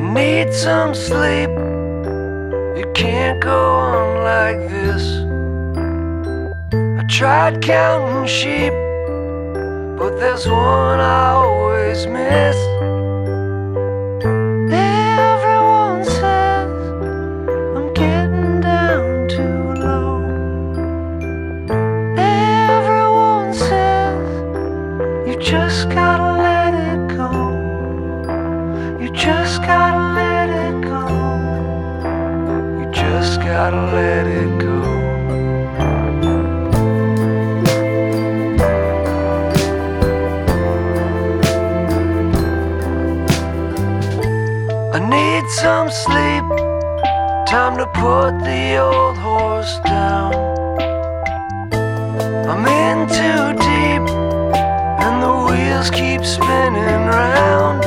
need some sleep. It can't go on like this. I tried counting sheep, but there's one I always miss. Everyone says I'm getting down too low. Everyone says you just gotta let it go. You just gotta let it go. You just gotta let it go. I need some sleep, time to put the old horse down. I'm in too deep, and the wheels keep spinning round.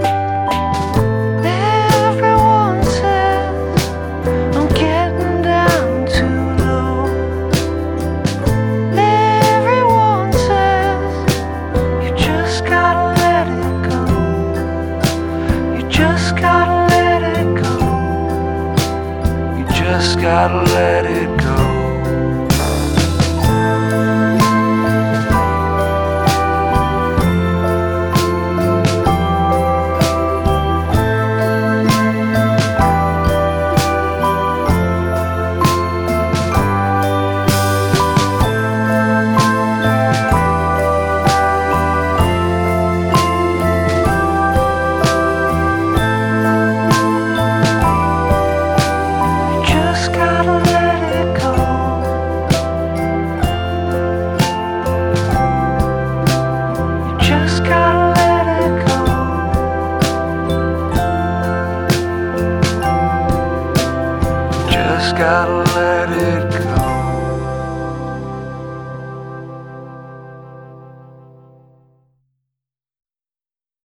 Everyone says I'm getting down too low. Everyone says you just gotta let it go. You just gotta let it go. You just gotta let it go. Gotta